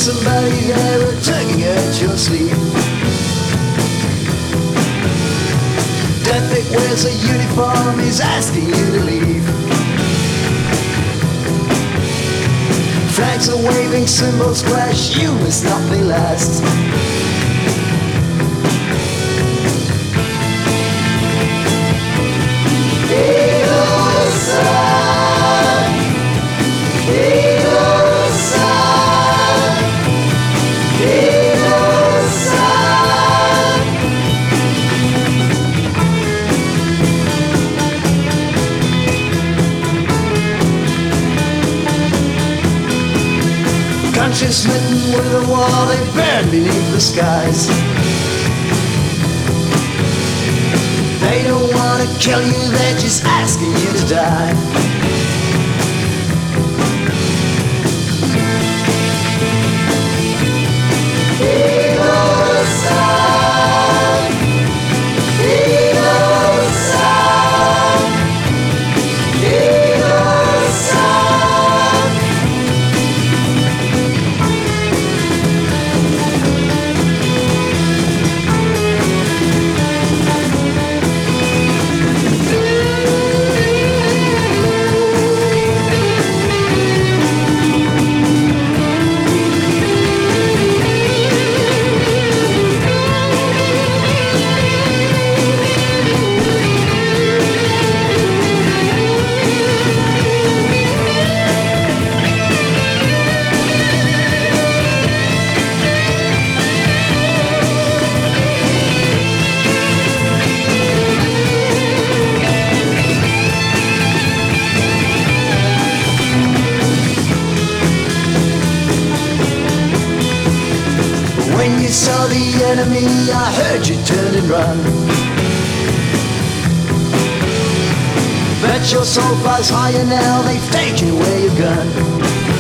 somebody there tugging at your sleeve. Death that wears a uniform is asking you to leave. Flags are waving, cymbals crash, you must not be last. Eagle sun, eagle sun, eagle sun. Country smitten with a war, they burn beneath the skies. They don't wanna kill you, they're just asking you to die. Eagle sun, eagle sun, eagle sun. When you saw the enemy, I heard you turn and run. Bet your soul flies higher now, they've taken away your gun.